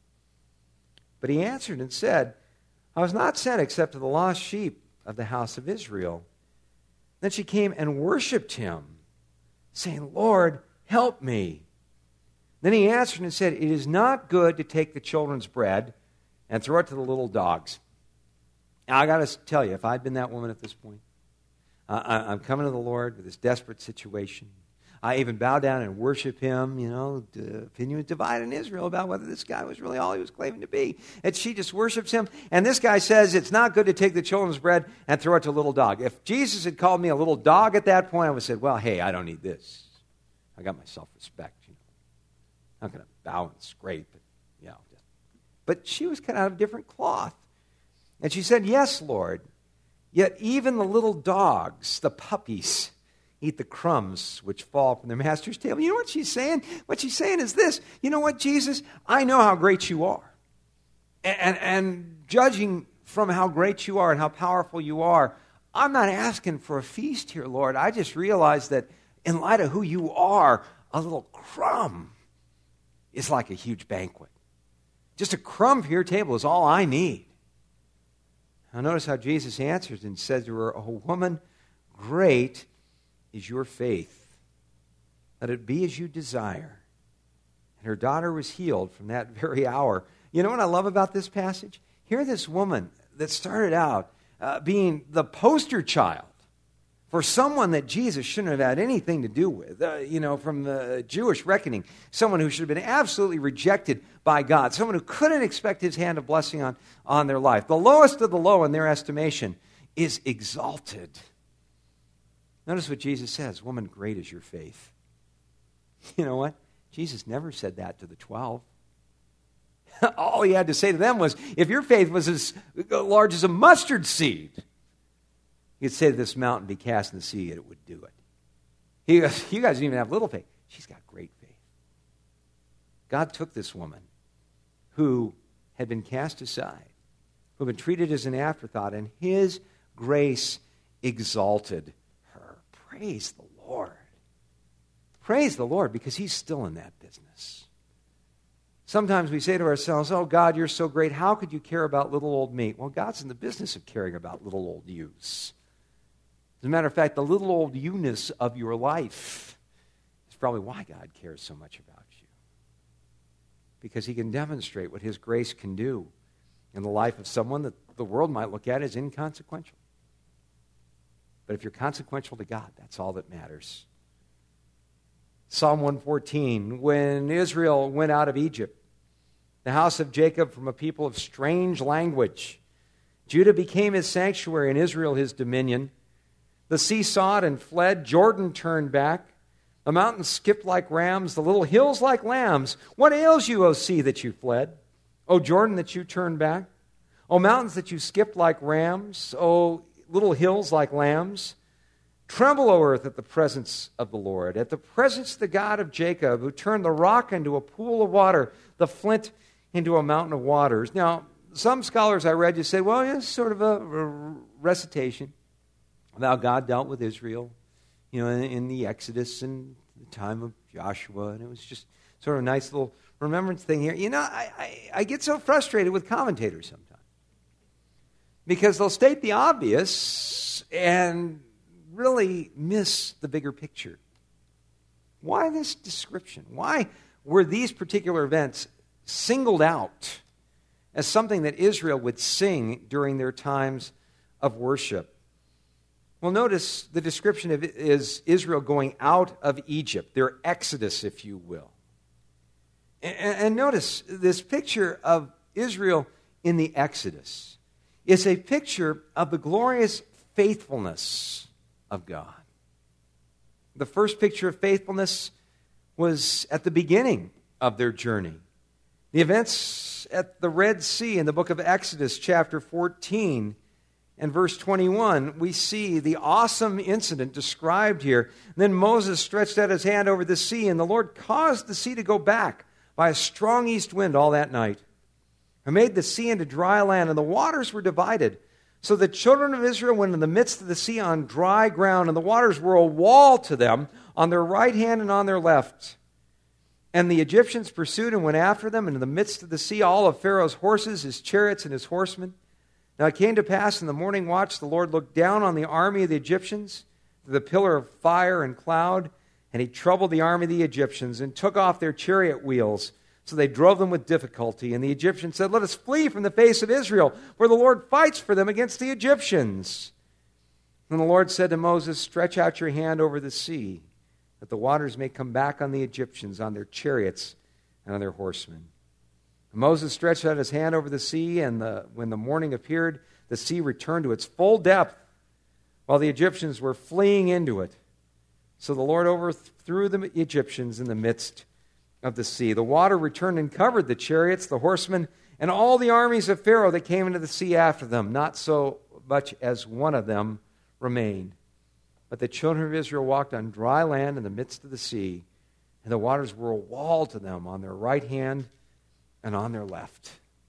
But he answered and said, "I was not sent except to the lost sheep of the house of Israel." Then she came and worshipped him, saying, "Lord, help me." Then he answered and said, "It is not good to take the children's bread and throw it to the little dogs." Now, I got to tell you, if I'd been that woman at this point, uh, I, I'm coming to the Lord with this desperate situation. I even bow down and worship him. You know, the opinion was divided in Israel about whether this guy was really all he was claiming to be. And she just worships him. And this guy says it's not good to take the children's bread and throw it to a little dog. If Jesus had called me a little dog at that point, I would have said, "Well, hey, I don't need this. I got my self-respect. You know, I'm not going to bow and scrape." But, you know, but she was cut out of different cloth. And she said, "Yes, Lord. Yet even the little dogs, the puppies, eat the crumbs which fall from their master's table." You know what she's saying? What she's saying is this: "You know what, Jesus? I know how great you are. And, and, and judging from how great you are and how powerful you are, I'm not asking for a feast here, Lord. I just realize that in light of who you are, a little crumb is like a huge banquet. Just a crumb for your table is all I need." Now notice how Jesus answers and says to her, "Oh, woman, great is your faith. Let it be as you desire." And her daughter was healed from that very hour. You know what I love about this passage? Here this woman that started out uh, being the poster child for someone that Jesus shouldn't have had anything to do with, uh, you know, from the Jewish reckoning, someone who should have been absolutely rejected by God, someone who couldn't expect his hand of blessing on, on their life. The lowest of the low in their estimation is exalted. Notice what Jesus says, "Woman, great is your faith." You know what? Jesus never said that to the twelve. All he had to say to them was, if your faith was as large as a mustard seed, he could say to this mountain, "Be cast in the sea," and it would do it. He goes, "You guys didn't even have little faith." she's got great faith. God took this woman who had been cast aside, who had been treated as an afterthought, and his grace exalted her. Praise the Lord. Praise the Lord, because he's still in that business. Sometimes we say to ourselves, oh, God, you're so great. How could you care about little old me? Well, God's in the business of caring about little old yous. As a matter of fact, the little old you-ness of your life is probably why God cares so much about you. Because he can demonstrate what his grace can do in the life of someone that the world might look at as inconsequential. But if you're consequential to God, that's all that matters. Psalm one fourteen, when Israel went out of Egypt, the house of Jacob from a people of strange language, Judah became his sanctuary and Israel his dominion. The sea saw it and fled. Jordan turned back. The mountains skipped like rams, the little hills like lambs. What ails you, O sea, that you fled? O Jordan, that you turned back? O mountains, that you skipped like rams? O little hills like lambs? Tremble, O earth, at the presence of the Lord, at the presence of the God of Jacob, who turned the rock into a pool of water, the flint into a mountain of waters. Now, some scholars I read just say, well, it's sort of a recitation of how God dealt with Israel, you know, in, in the Exodus and the time of Joshua, and it was just sort of a nice little remembrance thing here. You know, I, I, I get so frustrated with commentators sometimes because they'll state the obvious and really miss the bigger picture. Why this description? Why were these particular events singled out as something that Israel would sing during their times of worship? Well, notice the description of it is Israel going out of Egypt, their exodus, if you will. And, and notice this picture of Israel in the Exodus is a picture of the glorious faithfulness of God. The first picture of faithfulness was at the beginning of their journey. The events at the Red Sea in the book of Exodus, chapter fourteen and verse twenty-one, we see the awesome incident described here. Then Moses stretched out his hand over the sea, and the Lord caused the sea to go back by a strong east wind all that night. He made the sea into dry land, and the waters were divided. So the children of Israel went in the midst of the sea on dry ground, and the waters were a wall to them on their right hand and on their left. And the Egyptians pursued and went after them, and in the midst of the sea all of Pharaoh's horses, his chariots, and his horsemen. Now it came to pass in the morning watch, the Lord looked down on the army of the Egyptians, through the pillar of fire and cloud, and he troubled the army of the Egyptians, and took off their chariot wheels. So they drove them with difficulty. And the Egyptians said, let us flee from the face of Israel, for the Lord fights for them against the Egyptians. And the Lord said to Moses, stretch out your hand over the sea, that the waters may come back on the Egyptians, on their chariots, and on their horsemen. And Moses stretched out his hand over the sea, and the, when the morning appeared, the sea returned to its full depth, while the Egyptians were fleeing into it. So the Lord overthrew the Egyptians in the midst of the sea. The water returned and covered the chariots, the horsemen, and all the armies of Pharaoh that came into the sea after them. Not so much as one of them remained. But the children of Israel walked on dry land in the midst of the sea, and the waters were a wall to them on their right hand and on their left.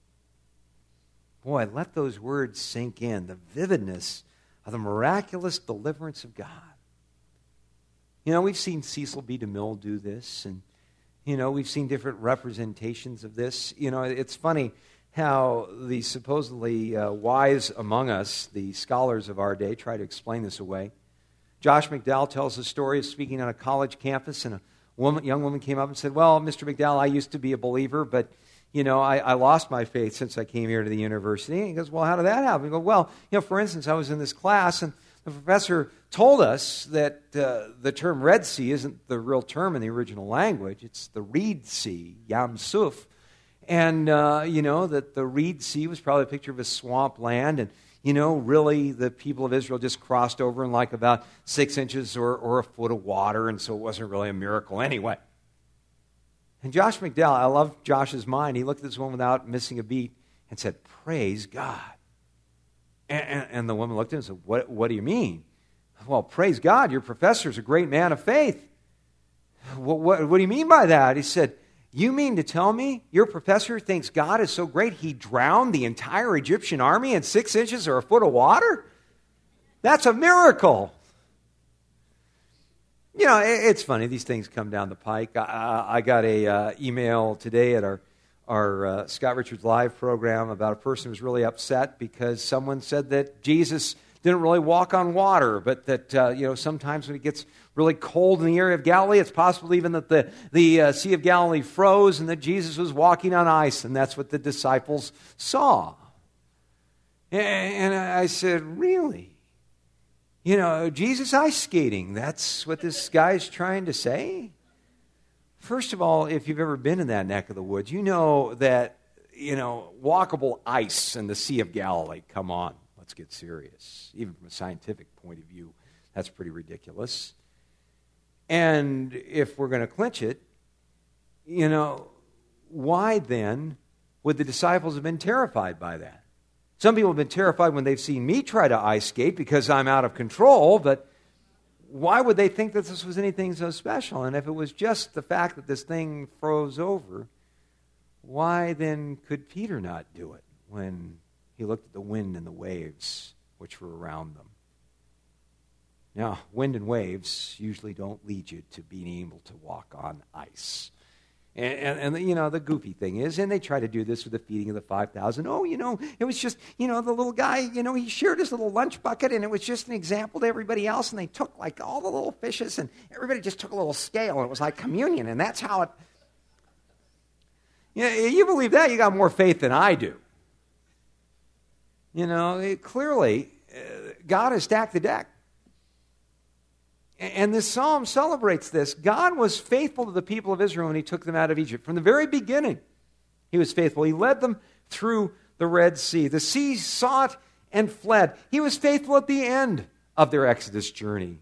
Boy, let those words sink in. The vividness of the miraculous deliverance of God. You know, we've seen Cecil B. DeMille do this, and you know, we've seen different representations of this. You know, it's funny how the supposedly uh, wise among us, the scholars of our day, try to explain this away. Josh McDowell tells a story of speaking on a college campus, and a woman, young woman came up and said, well, Mister McDowell, I used to be a believer, but, you know, I, I lost my faith since I came here to the university. And he goes, well, how did that happen? He goes, well, you know, for instance, I was in this class, and the professor told us that uh, the term Red Sea isn't the real term in the original language. It's the Reed Sea, Yam Suf. And, uh, you know, that the Reed Sea was probably a picture of a swamp land. And, you know, really the people of Israel just crossed over in like about six inches or, or a foot of water. And so it wasn't really a miracle anyway. And Josh McDowell, I love Josh's mind. He looked at this woman without missing a beat and said, praise God. And, and, and the woman looked at him and said, what, what do you mean? Well, praise God, your professor's a great man of faith. what, what, what do you mean by that? He said, you mean to tell me your professor thinks God is so great he drowned the entire Egyptian army in six inches or a foot of water? That's a miracle. You know, it's funny. These things come down the pike. I, I got a uh, email today at our, our uh, Scott Richards Live program about a person who was really upset because someone said that Jesus didn't really walk on water, but that, uh, you know, sometimes when it gets really cold in the area of Galilee, it's possible even that the, the uh, Sea of Galilee froze and that Jesus was walking on ice, and that's what the disciples saw. And I said, really? You know, Jesus ice skating, that's what this guy's trying to say? First of all, if you've ever been in that neck of the woods, you know that, you know, walkable ice in the Sea of Galilee, come on, let's get serious. Even from a scientific point of view, that's pretty ridiculous. And if we're going to clinch it, you know, why then would the disciples have been terrified by that? Some people have been terrified when they've seen me try to ice skate because I'm out of control, but why would they think that this was anything so special? And if it was just the fact that this thing froze over, why then could Peter not do it when he looked at the wind and the waves which were around them? Now, wind and waves usually don't lead you to being able to walk on ice. And, and, and the, you know, the goofy thing is, and they try to do this with the feeding of the five thousand. Oh, you know, it was just, you know, the little guy, you know, he shared his little lunch bucket, and it was just an example to everybody else, and they took, like, all the little fishes, and everybody just took a little scale, and it was like communion, and that's how it... You know, you believe that, you got more faith than I do. You know, it, clearly, uh, God has stacked the deck. And this psalm celebrates this. God was faithful to the people of Israel when he took them out of Egypt. From the very beginning, he was faithful. He led them through the Red Sea. The sea saw it and fled. He was faithful at the end of their Exodus journey.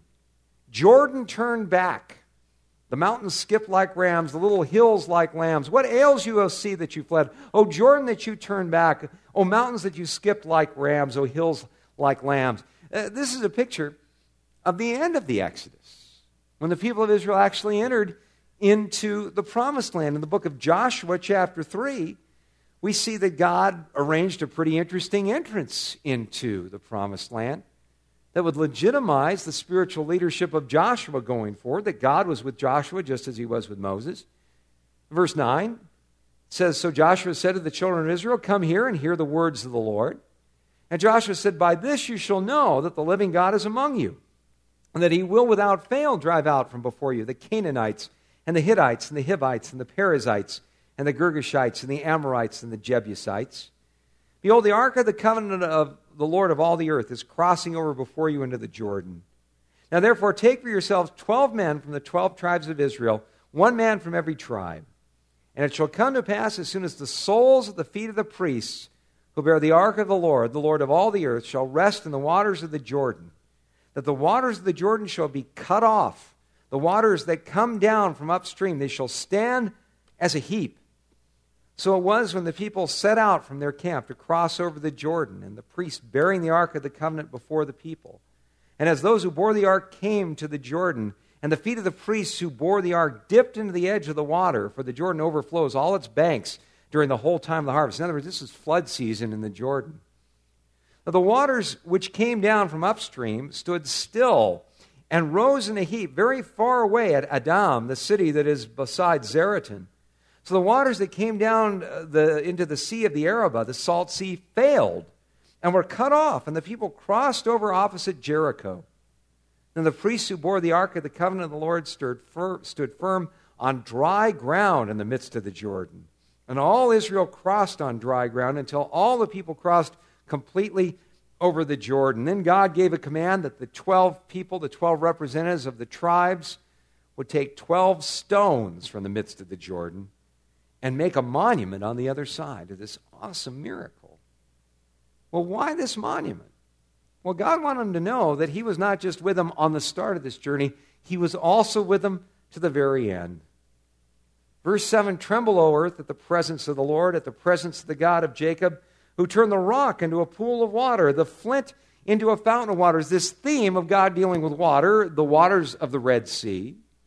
Jordan turned back. The mountains skipped like rams, the little hills like lambs. What ails you, O sea, that you fled? O Jordan, that you turned back. O mountains, that you skipped like rams. O hills like lambs. Uh, this is a picture of the end of the Exodus, when the people of Israel actually entered into the Promised Land. In the book of Joshua, chapter three, we see that God arranged a pretty interesting entrance into the Promised Land that would legitimize the spiritual leadership of Joshua going forward, that God was with Joshua just as he was with Moses. Verse nine says, So Joshua said to the children of Israel, Come here and hear the words of the Lord. And Joshua said, By this you shall know that the living God is among you, and that he will without fail drive out from before you the Canaanites, and the Hittites, and the Hivites, and the Perizzites, and the Girgashites, and the Amorites, and the Jebusites. Behold, the ark of the covenant of the Lord of all the earth is crossing over before you into the Jordan. Now therefore take for yourselves twelve men from the twelve tribes of Israel, one man from every tribe. And it shall come to pass as soon as the soles of the feet of the priests who bear the ark of the Lord, the Lord of all the earth, shall rest in the waters of the Jordan, that the waters of the Jordan shall be cut off. The waters that come down from upstream, they shall stand as a heap. So it was when the people set out from their camp to cross over the Jordan, and the priests bearing the ark of the covenant before the people. And as those who bore the ark came to the Jordan, and the feet of the priests who bore the ark dipped into the edge of the water, for the Jordan overflows all its banks during the whole time of the harvest. In other words, this is flood season in the Jordan. Now, the waters which came down from upstream stood still and rose in a heap very far away at Adam, the city that is beside Zaretan. So the waters that came down the, into the sea of the Arabah, the salt sea, failed and were cut off, and the people crossed over opposite Jericho. Then the priests who bore the ark of the covenant of the Lord stood, fir- stood firm on dry ground in the midst of the Jordan. And all Israel crossed on dry ground until all the people crossed completely over the Jordan. Then God gave a command that the twelve people, the twelve representatives of the tribes, would take twelve stones from the midst of the Jordan and make a monument on the other side of this awesome miracle. Well, why this monument? Well, God wanted them to know that he was not just with them on the start of this journey, he was also with them to the very end. Verse seven, Tremble, O earth, at the presence of the Lord, at the presence of the God of Jacob, who turned the rock into a pool of water, the flint into a fountain of waters. This theme of God dealing with water, the waters of the Red Sea,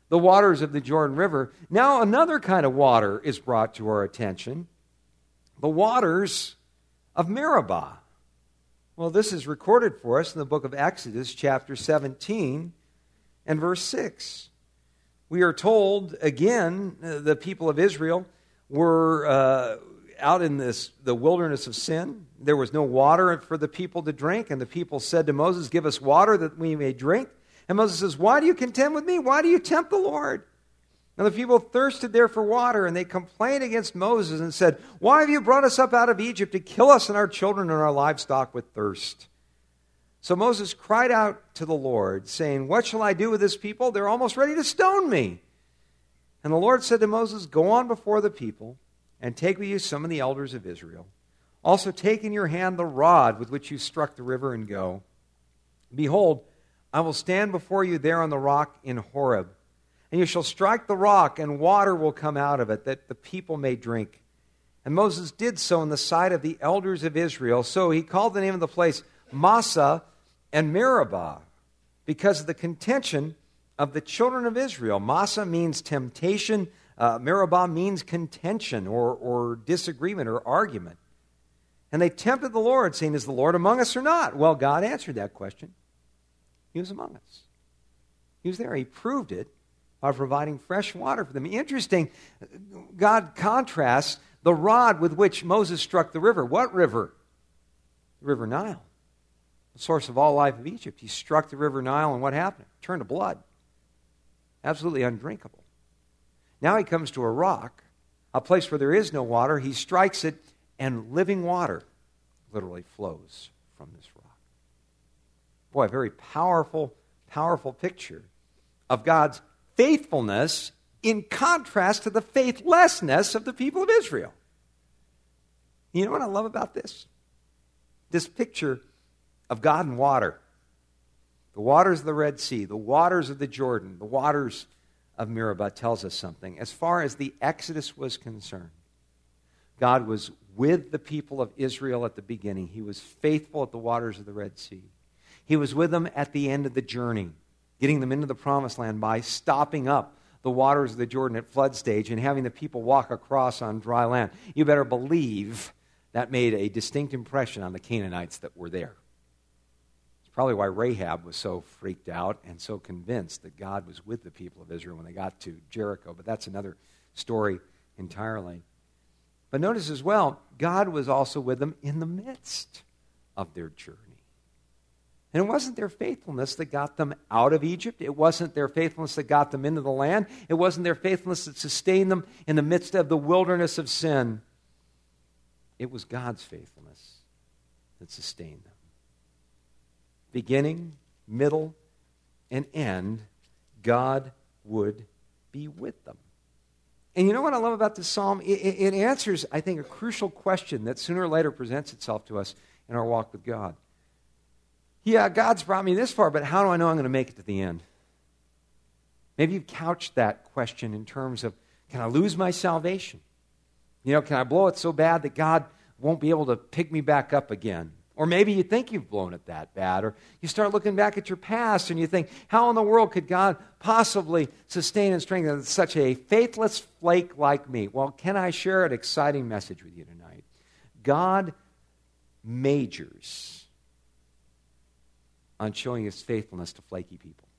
the waters of the Jordan River, now another kind of water is brought to our attention, the waters of Meribah. Well, this is recorded for us in the book of Exodus, chapter seventeen and verse six. We are told, again, the people of Israel were uh, out in this the wilderness of sin. There was no water for the people to drink, and the people said to Moses, "Give us water that we may drink." And Moses says, "Why do you contend with me? Why do you tempt the Lord?" And the people thirsted there for water, and they complained against Moses and said, "Why have you brought us up out of Egypt to kill us and our children and our livestock with thirst?" So Moses cried out to the Lord, saying, "What shall I do with this people? They're almost ready to stone me." And the Lord said to Moses, "Go on before the people, and take with you some of the elders of Israel. Also take in your hand the rod with which you struck the river, and go. Behold, I will stand before you there on the rock in Horeb. And you shall strike the rock, and water will come out of it, that the people may drink." And Moses did so in the sight of the elders of Israel. So he called the name of the place Massah and Meribah, because of the contention of the children of Israel. Massah means temptation. Uh, Meribah means contention or, or disagreement or argument. And they tempted the Lord, saying, "Is the Lord among us or not?" Well, God answered that question. He was among us. He was there. He proved it by providing fresh water for them. Interesting, God contrasts the rod with which Moses struck the river. What river? The River Nile, the source of all life of Egypt. He struck the River Nile, and what happened? It turned to blood. Absolutely undrinkable. Now he comes to a rock, a place where there is no water. He strikes it, and living water literally flows from this rock. Boy, a very powerful, powerful picture of God's faithfulness in contrast to the faithlessness of the people of Israel. You know what I love about this? This picture of God and water. The waters of the Red Sea, the waters of the Jordan, the waters of Meribah tells us something. As far as the Exodus was concerned, God was with the people of Israel at the beginning. He was faithful at the waters of the Red Sea. He was with them at the end of the journey, getting them into the Promised Land by stopping up the waters of the Jordan at flood stage and having the people walk across on dry land. You better believe that made a distinct impression on the Canaanites that were there. It's probably why Rahab was so freaked out and so convinced that God was with the people of Israel when they got to Jericho. But that's another story entirely. But notice as well, God was also with them in the midst of their journey. And it wasn't their faithfulness that got them out of Egypt. It wasn't their faithfulness that got them into the land. It wasn't their faithfulness that sustained them in the midst of the wilderness of sin. It was God's faithfulness that sustained them. Beginning, middle, and end, God would be with them. And you know what I love about this psalm? It, it answers, I think, a crucial question that sooner or later presents itself to us in our walk with God. Yeah, God's brought me this far, but how do I know I'm going to make it to the end? Maybe you've couched that question in terms of, can I lose my salvation? You know, can I blow it so bad that God won't be able to pick me back up again? Or maybe you think you've blown it that bad. Or you start looking back at your past and you think, how in the world could God possibly sustain and strengthen such a faithless flake like me? Well, can I share an exciting message with you tonight? God majors on showing his faithfulness to flaky people.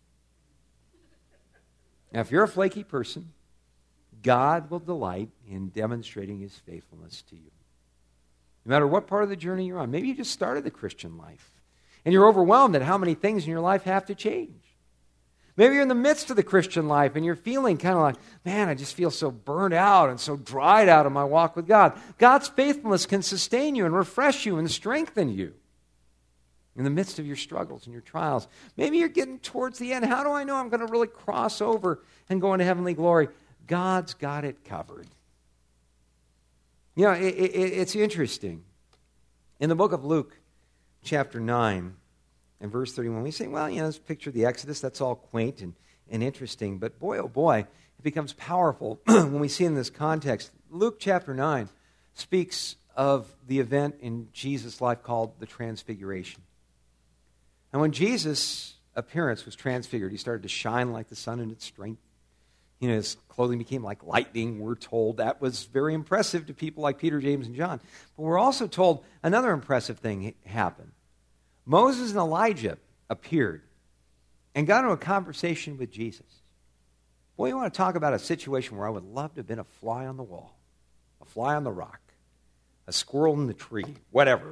Now, if you're a flaky person, God will delight in demonstrating his faithfulness to you. No matter what part of the journey you're on. Maybe you just started the Christian life, and you're overwhelmed at how many things in your life have to change. Maybe you're in the midst of the Christian life, and you're feeling kind of like, man, I just feel so burned out and so dried out in my walk with God. God's faithfulness can sustain you and refresh you and strengthen you in the midst of your struggles and your trials. Maybe you're getting towards the end. How do I know I'm going to really cross over and go into heavenly glory? God's got it covered. You know, it, it, it's interesting. In the book of Luke, chapter nine, and verse thirty-one, we say, well, you know, this picture of the Exodus, that's all quaint and, and interesting. But boy, oh boy, it becomes powerful when we see it in this context. Luke chapter nine speaks of the event in Jesus' life called the Transfiguration. And when Jesus' appearance was transfigured, he started to shine like the sun in its strength. You know, his clothing became like lightning, we're told. That was very impressive to people like Peter, James, and John. But we're also told another impressive thing happened. Moses and Elijah appeared and got into a conversation with Jesus. Boy, you want to talk about a situation where I would love to have been a fly on the wall, a fly on the rock, a squirrel in the tree, whatever,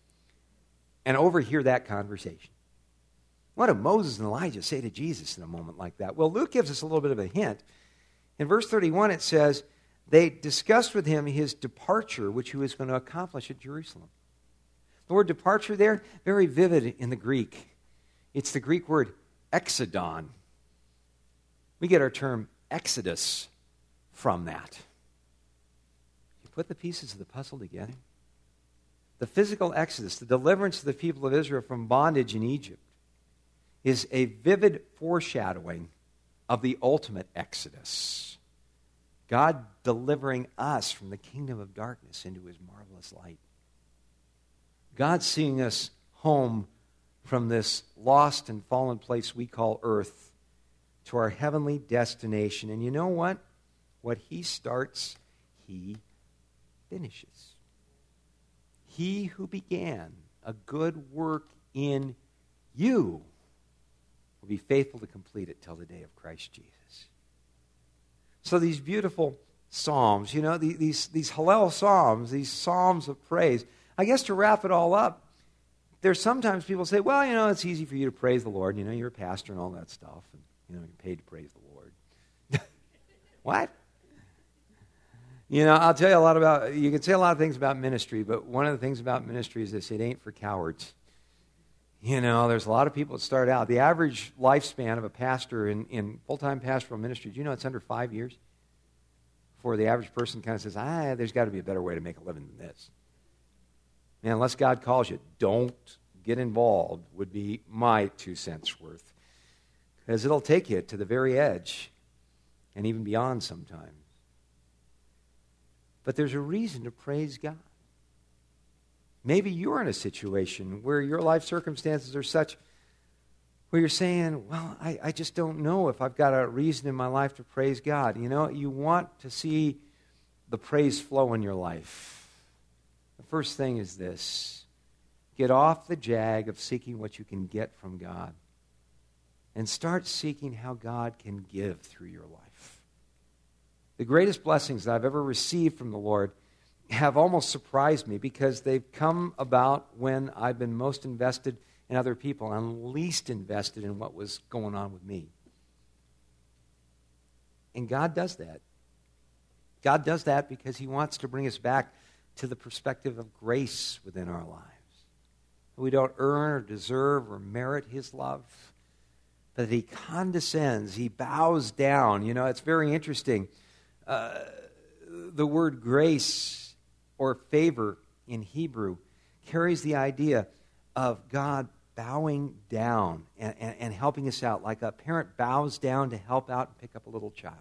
and overhear that conversation. What did Moses and Elijah say to Jesus in a moment like that? Well, Luke gives us a little bit of a hint. In verse thirty-one, it says, they discussed with him his departure, which he was going to accomplish at Jerusalem. The word departure there, very vivid in the Greek. It's the Greek word exodon. We get our term exodus from that. You put the pieces of the puzzle together. The physical exodus, the deliverance of the people of Israel from bondage in Egypt, is a vivid foreshadowing of the ultimate exodus. God delivering us from the kingdom of darkness into his marvelous light. God seeing us home from this lost and fallen place we call earth to our heavenly destination. And you know what? What he starts, he finishes. He who began a good work in you will be faithful to complete it till the day of Christ Jesus. So these beautiful psalms, you know, these, these Hallel psalms, these psalms of praise, I guess to wrap it all up, there's sometimes people say, well, you know, it's easy for you to praise the Lord. You know, you're a pastor and all that stuff. And, you know, you're paid to praise the Lord. What? You know, I'll tell you a lot about, you can say a lot of things about ministry, but one of the things about ministry is this: it ain't for cowards. You know, there's a lot of people that start out. The average lifespan of a pastor in, in full-time pastoral ministry, do you know it's under five years? Before the average person kind of says, ah, there's got to be a better way to make a living than this. Man, unless God calls you, don't get involved, would be my two cents worth. Because it'll take you to the very edge and even beyond sometimes. But there's a reason to praise God. Maybe you're in a situation where your life circumstances are such where you're saying, well, I, I just don't know if I've got a reason in my life to praise God. You know, you want to see the praise flow in your life. The first thing is this: get off the jag of seeking what you can get from God and start seeking how God can give through your life. The greatest blessings that I've ever received from the Lord have almost surprised me because they've come about when I've been most invested in other people and least invested in what was going on with me. And God does that. God does that because he wants to bring us back to the perspective of grace within our lives. We don't earn or deserve or merit his love, but he condescends, he bows down. You know, it's very interesting. Uh, the word grace or favor in Hebrew carries the idea of God bowing down and, and, and helping us out, like a parent bows down to help out and pick up a little child.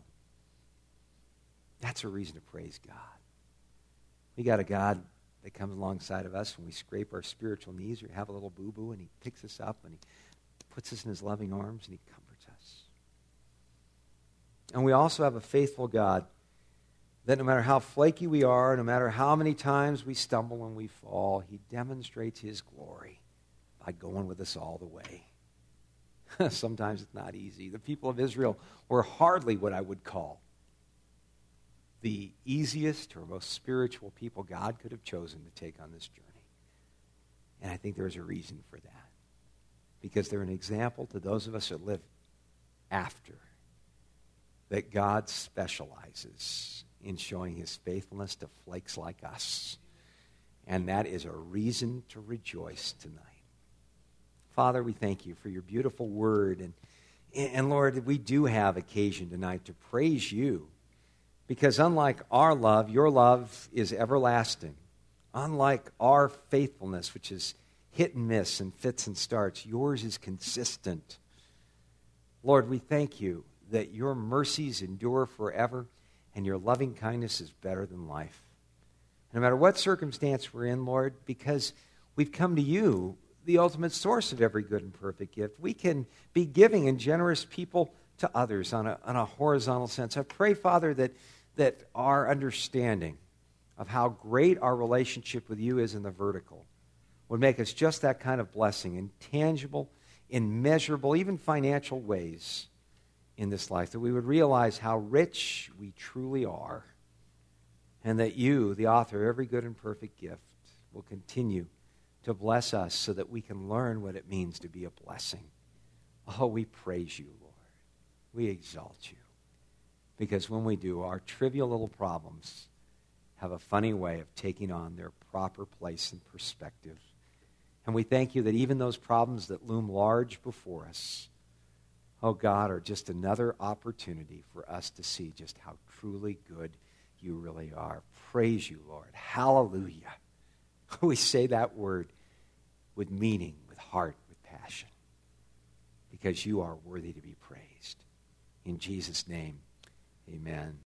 That's a reason to praise God. We got a God that comes alongside of us when we scrape our spiritual knees or have a little boo-boo, and he picks us up and he puts us in his loving arms and he comforts us. And we also have a faithful God that no matter how flaky we are, no matter how many times we stumble and we fall, he demonstrates his glory by going with us all the way. Sometimes it's not easy. The people of Israel were hardly what I would call the easiest or most spiritual people God could have chosen to take on this journey. And I think there's a reason for that. Because they're an example to those of us that live after. That God specializes in showing his faithfulness to flakes like us. And that is a reason to rejoice tonight. Father, we thank you for your beautiful word. And, and Lord, we do have occasion tonight to praise you. Because unlike our love, your love is everlasting. Unlike our faithfulness, which is hit and miss and fits and starts, yours is consistent. Lord, we thank you that your mercies endure forever and your loving kindness is better than life. No matter what circumstance we're in, Lord, because we've come to you, the ultimate source of every good and perfect gift, we can be giving and generous people to others on a, on a horizontal sense. I pray, Father, that, that our understanding of how great our relationship with you is in the vertical would make us just that kind of blessing in tangible, in measurable, even financial ways in this life, that we would realize how rich we truly are, and that you, the author of every good and perfect gift, will continue to bless us so that we can learn what it means to be a blessing. Oh, we praise you, Lord. We exalt you. Because when we do, our trivial little problems have a funny way of taking on their proper place and perspective. And we thank you that even those problems that loom large before us, oh God, are just another opportunity for us to see just how truly good you really are. Praise you, Lord. Hallelujah. We say that word with meaning, with heart, with passion, because you are worthy to be praised. In Jesus' name, amen.